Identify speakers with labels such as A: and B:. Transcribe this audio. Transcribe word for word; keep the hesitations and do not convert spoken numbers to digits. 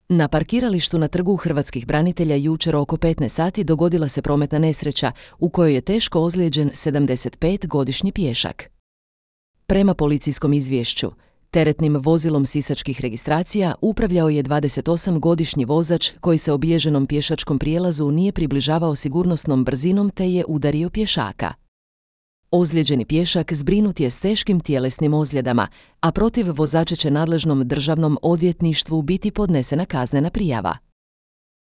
A: Na parkiralištu na Trgu hrvatskih branitelja jučer oko petnaest sati dogodila se prometna nesreća u kojoj je teško ozlijeđen sedamdesetpetogodišnji pješak. Prema policijskom izvješću, teretnim vozilom sisačkih registracija upravljao je dvadesetosmogodišnji vozač koji se obilježenom pješačkom prijelazu nije približavao sigurnosnom brzinom te je udario pješaka. Ozlijeđeni pješak zbrinut je s teškim tjelesnim ozljedama, a protiv vozača će nadležnom državnom odvjetništvu biti podnesena kaznena prijava.